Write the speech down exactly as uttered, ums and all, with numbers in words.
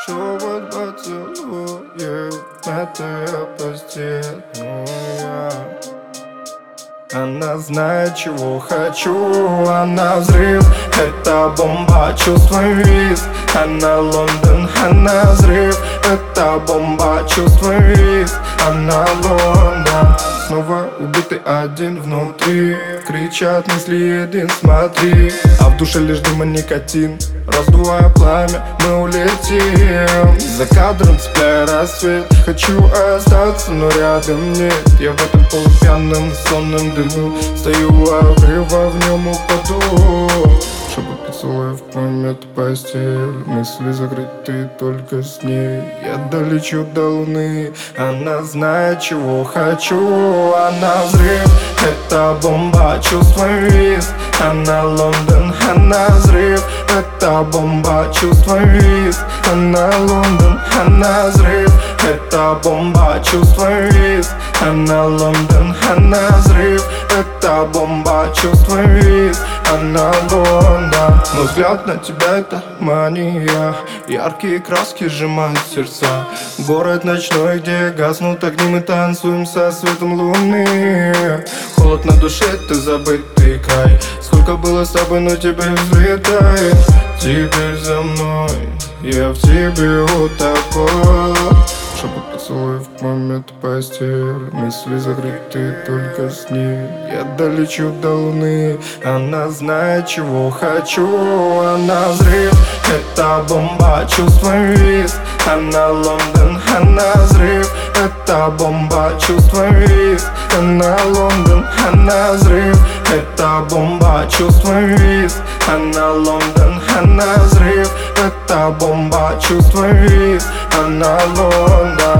Шепот поцелуев, мятая постель, ну я. Она знает, чего хочу, она взрыв, это бомба, чувствуем виз. Она Лондон, она взрыв, это бомба, чувствуем виз. Она Лондон, снова убитый один внутри. Кричат мысли един, смотри. А в душе лишь дым и никотин. Раздувая пламя, мы улетим. За кадром цепляя рассвет. Хочу остаться, но рядом нет. Я в этом полупьяном сонном дыму стою у обрыва, в нем упаду. Чтобы поцелуев помет постель. Мысли закрыты только с ней. Я долечу до луны. Она знает, чего хочу. Она взрыв, это бомба, чувствуем виз. Она Лондон, она взрыв, это бомба, чувствуем виз. Она Лондон, она взрыв, это бомба, чувствуем виз. Она Лондон, она взрыв, это бомба, чувствуем виз. Она Лондон. Мой взгляд на тебя это мания. Яркие краски сжимают сердца. Город ночной, где гаснут огни. Мы танцуем со светом луны. Холод на душе, ты забытый край. Сколько было с тобой, но теперь взлетает. Теперь за мной, я в тебе утопаю. Шепот поцелуев помет постель. Мысли закрыты только с ней. Я долечу до луны. Она знает, чего хочу. Она взрыв, это бомба, чувствуем виз. Она Лондон, она взрыв, это бомба, чувствуем виз. Она Лондон, она взрыв, это бомба, чувствуем виз. Она Лондон, она взрыв, это бомба, чувствуем виз. Она Лондон.